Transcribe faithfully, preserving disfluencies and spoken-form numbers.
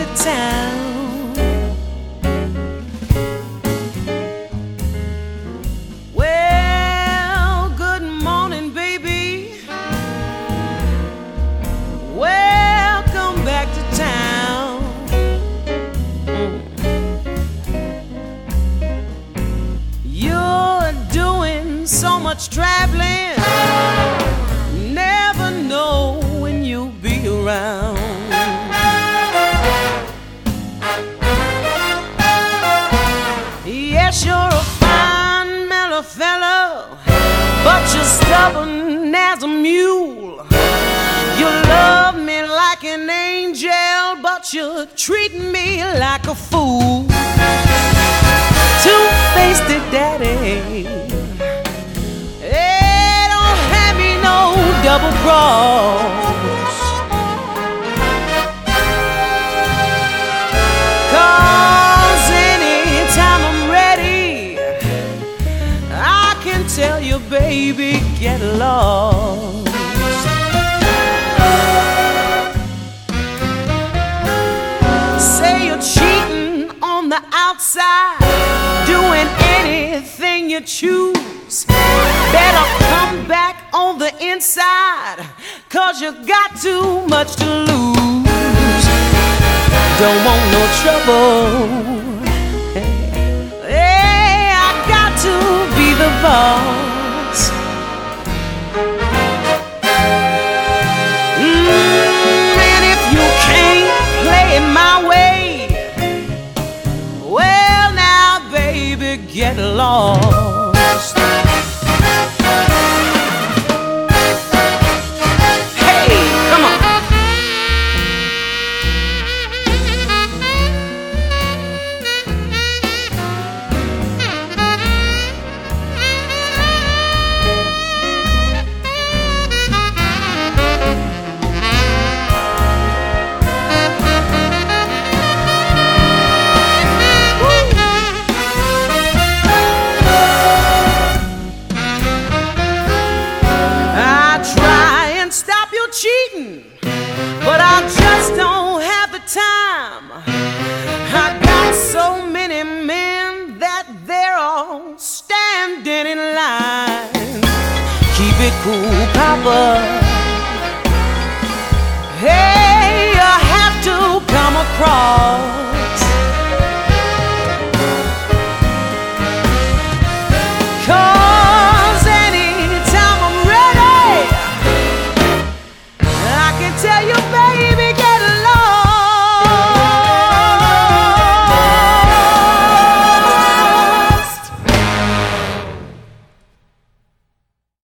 to town. Well, good morning, baby. Welcome back to town. You're doing so much traveling, never know when you'll be around. Yes, you're a fine mellow fellow, but you're stubborn as a mule. You love me like an angel, but you're treating me like a fool. Two-faced daddy, hey, don't hand me no double cross. 'Cause anytime I'm ready, I can tell you, baby, get lost. Say you're cheating on the outside, doing anything you choose. Better come back on the inside, 'cause you got too much to lose. Don't want no trouble. Hey, I got to be the boss. Mm, and if you can't play it my way, well now, baby, get lost. Hey, come on. Cheating, but I just don't have the time. I got so many men that they're all standing in line. Keep it cool, Papa. Hey, you have to come across. 'Cause anytime I'm ready, I can tell you, baby,